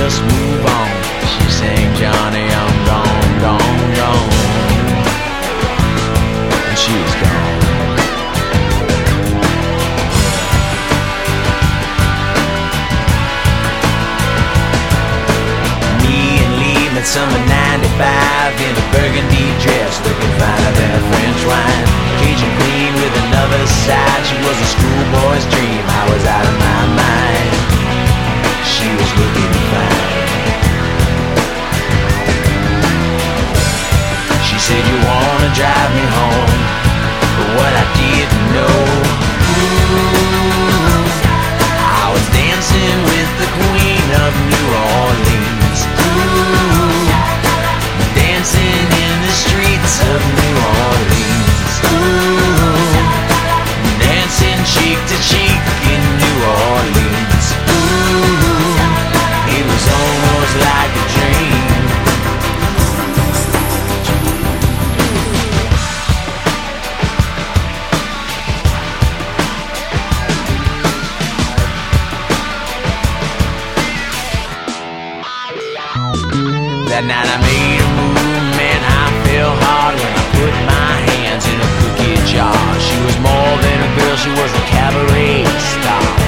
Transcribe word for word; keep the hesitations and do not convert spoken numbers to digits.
just move on. She sang, Johnny, I'm gone, gone, gone. And she was gone. Me and Lee met summer ninety-five in a burgundy dress, looking finer than a French wine. Cajun queen with another side, she was a schoolboy's dream. I was out of my mind. She was looking fine. She said, you wanna drive me home, but what I didn't know, ooh, I was dancing with the queen of New Orleans. Ooh, dancing in the streets of New Orleans. Ooh, dancing cheek to cheek in New Orleans. Ooh, it was almost like a dream. That night I made a move, man, I fell hard when I put my hands in a cookie jar. She was more than a girl, she was a cabaret star.